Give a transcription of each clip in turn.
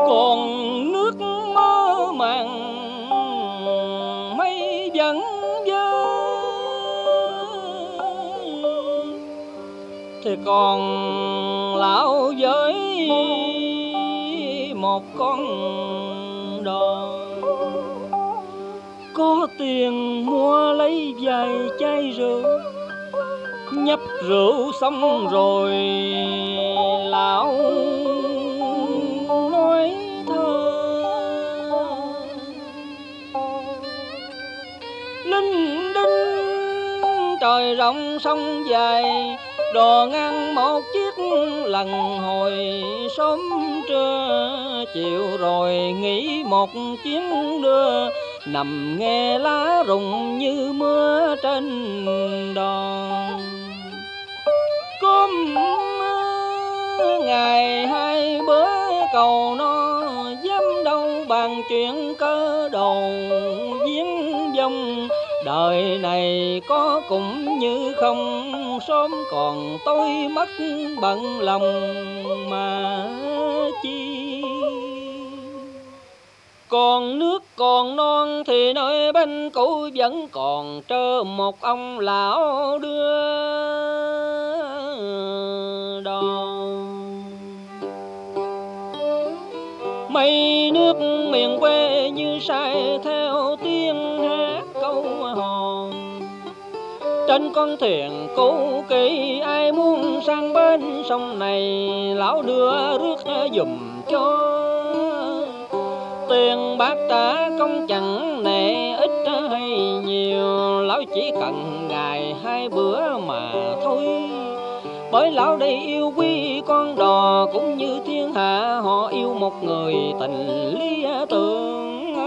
Còn nước mơ màng mây vẫn vơ, thì còn lão với một con đò. Có tiền mua lấy vài chai rượu, nhấp rượu xong rồi lão nói thơ. Linh đinh trời rộng sông dài, đò ngang một chiếc lần hồi sớm trưa. Chiều rồi nghỉ một chuyến đưa, nằm nghe lá rụng như mưa trên đò. Cơm ngày hai bữa cầu no, dám đâu bàn chuyện cơ đầu viếng vong. Đời này có cũng như không, sớm còn tôi mất bận lòng mà chi. Còn nước còn non thì nơi bên cũ vẫn còn trơ một ông lão đưa đò. Mây nước miền quê như say theo tiếng hát câu hò. Trên con thuyền cũ kỹ ai muốn sang bên sông này, lão đưa rước giùm cho. Tiền bạc trả công chẳng nề ít hay nhiều, lão chỉ cần ngày hai bữa mà thôi. Bởi lão đây yêu quý con đò, cũng như thiên hạ họ yêu một người tình lý tưởng.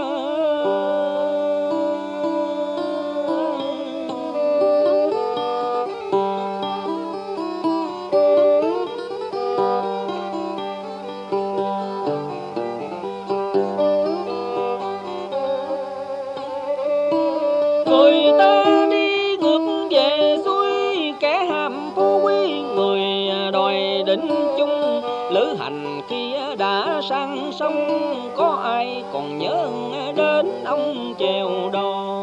Người ta đi ngược về xuôi, kẻ ham phú quý người đòi đỉnh chung. Lữ hành khi đã sang sông, có ai còn nhớ đến ông chèo đò.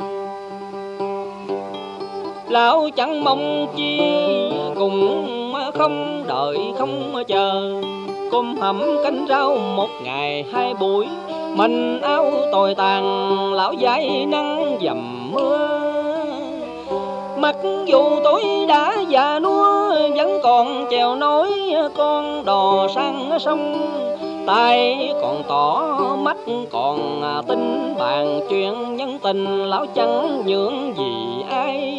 Lão chẳng mong chi cùng không đợi không chờ, cơm hầm canh rau một ngày hai buổi. Mình áo tồi tàn lão dãi nắng dầm mưa, mặc dù tôi đã già nua vẫn còn chèo nổi con đò sang sông. Tay còn tỏ mắt còn tin bàn chuyện nhân tình, lão chẳng nhượng gì ai.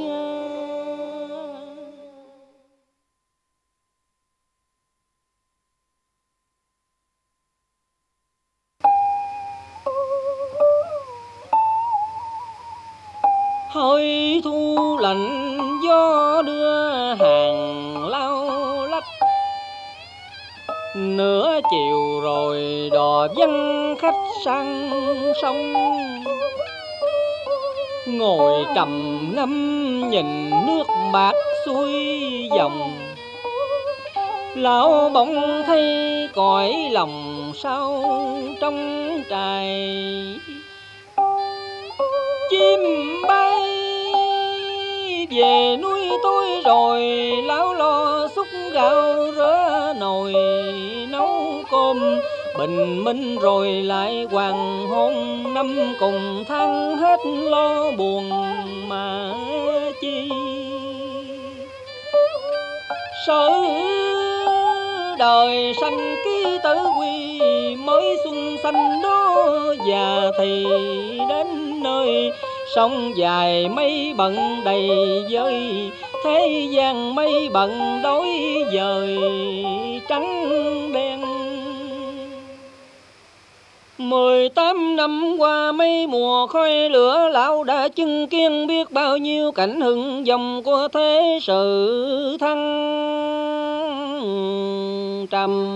Hơi thu lạnh gió đưa hàng lao lách, nửa chiều rồi đò vắng khách sang sông. Ngồi trầm ngâm nhìn nước bạc xuôi dòng, lão bỗng thấy cõi lòng sao trong trài. Chim bay về nuôi tôi rồi, lão lo xúc gạo rửa nồi nấu cơm. Bình minh rồi lại hoàng hôn, năm cùng tháng hết lo buồn mà chi. Sở đời sanh ký tử quy, mới xuân xanh đó già thì đến nơi. Sông dài mây bận đầy vơi, thế gian mây bận đối dời trắng đen. 18 năm qua mấy mùa khói lửa, lão đã chứng kiến biết bao nhiêu cảnh hưng vong của thế sự thăng trầm.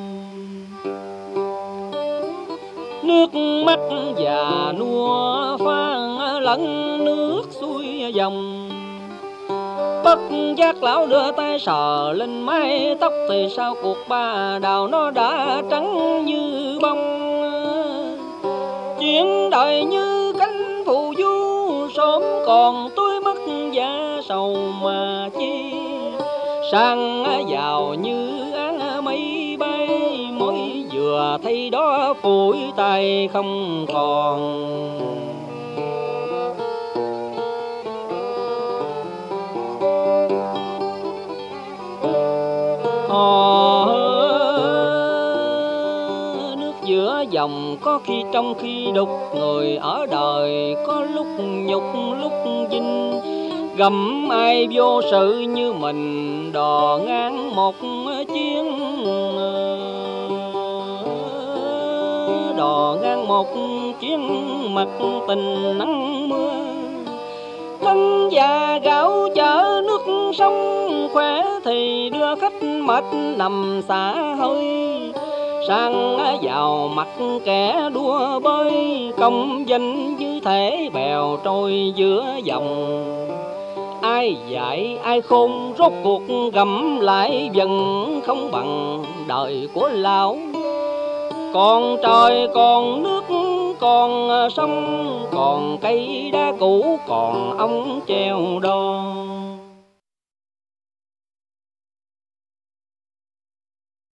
Nước mắt già nua pha lẫn nước xuôi dòng, Bất giác lão đưa tay sờ lên mái tóc, thì sau cuộc ba đào nó đã trắng như bông. Chuyện đời như cánh phù du, sớm còn tôi mất giá sầu mà chi. Sang giàu như áng mây bay, mới vừa thấy đó phủi tay không còn. Nước giữa dòng có khi trong khi đục, người ở đời có lúc nhục lúc vinh. Gầm ai vô sự như mình, đò ngang một chuyến, đò ngang một chuyến mặt tình nắng mưa. Thân già gạo chở nước sông, khỏe thì đưa khách mệt nằm xả hơi. Sang vào mặt kẻ đua bơi, công danh như thể bèo trôi giữa dòng. Ai dạy ai khôn, rốt cuộc gầm lại dần không bằng đời của lão. Còn trời còn nước còn sông, còn cây đá cũ còn ông treo đo.